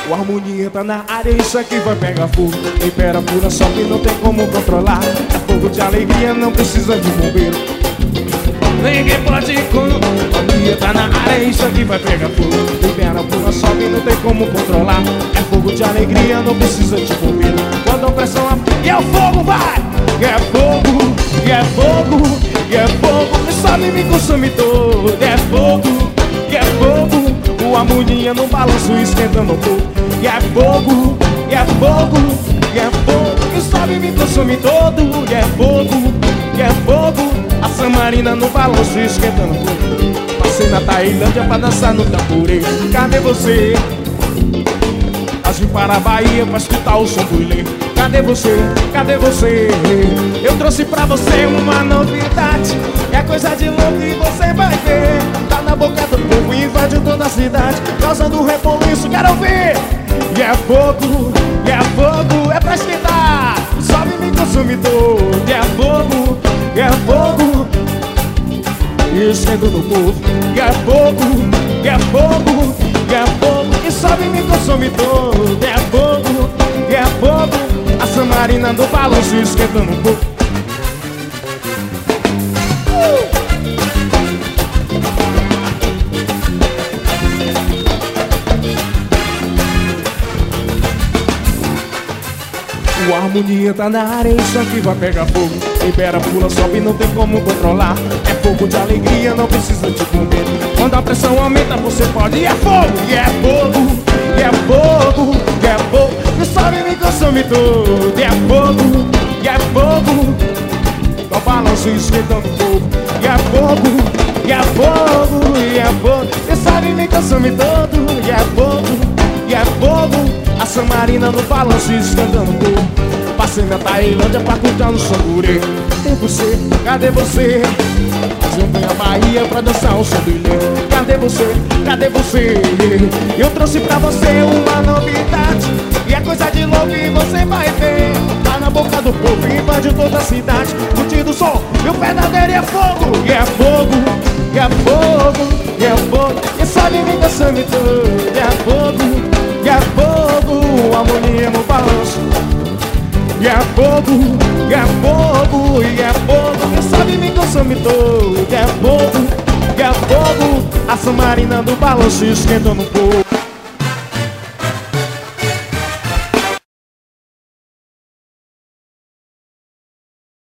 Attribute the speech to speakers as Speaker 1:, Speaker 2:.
Speaker 1: O harmonia tá na área, isso aqui vai pegar fogo. Temperatura só que não tem como controlar. É fogo de alegria, não precisa de bombeiro. Ninguém pode controlar. O harmonia tá na área, isso aqui vai pegar fogo. Temperatura só que não tem como controlar. É fogo de alegria, não precisa de bombeiro. Quando a pressão e é o fogo, vai! E é fogo, e é fogo, e é fogo. Me sobe, me consome todo. E é fogo, e é fogo. O harmonia no balanço esquentando o fogo. E é fogo, e é fogo, e é fogo. Me sobe, me consome todo. E é fogo, e é fogo. A Samarina no balanço esquentando o fogo. Passei na Tailândia pra dançar no tamborê. Cadê você? Vim para a Bahia pra escutar o som do Ilê. Cadê você? Cadê você? Eu trouxe pra você uma novidade. É coisa de louco e você vai ver. Tá na boca do povo e invade toda a cidade, causando rebuliço, quero ver. E é fogo, e é fogo, é pra esquentar. Sobe me consumidor. E é fogo, e é fogo. E esquenta do povo. E é fogo, e é fogo, e é fogo. E sobe me consome todo. E é fogo, e é fogo. A Samarina do balanço esquentando um pouco. O harmonia tá na área, isso aqui vai pegar fogo. Libera, pula, sobe, não tem como controlar. É fogo de alegria, não precisa de bombeiro. Quando a pressão aumenta, você pode. E é fogo, e é fogo, e é fogo, e é fogo. Me sobe, me consome tudo. E é fogo, e é fogo. O balanço esquentando fogo. E é fogo, e é fogo, e é fogo. Me sobe, me consome todo. E é fogo, e é fogo. A Samarina no balanço esquentando fogo. Passei na Tailândia pra curtir no Sangurê. Cadê você? Cadê você? Eu vim à Bahia pra dançar o som do Ilê. Cadê você? Cadê você? Eu trouxe pra você uma novidade. E é coisa de louco e você vai ver. Tá na boca do povo e invade toda a cidade, curtindo o som, e o verdadeiro é fogo. E é fogo, e é fogo, e é fogo. E sobe me dançando tudo. E é fogo, e é fogo. O harmonia no balanço. E é fogo, e é fogo, e é fogo. E sabe me consome todo. E é fogo, e é fogo. A Samarina do balanço esquentando um pouco.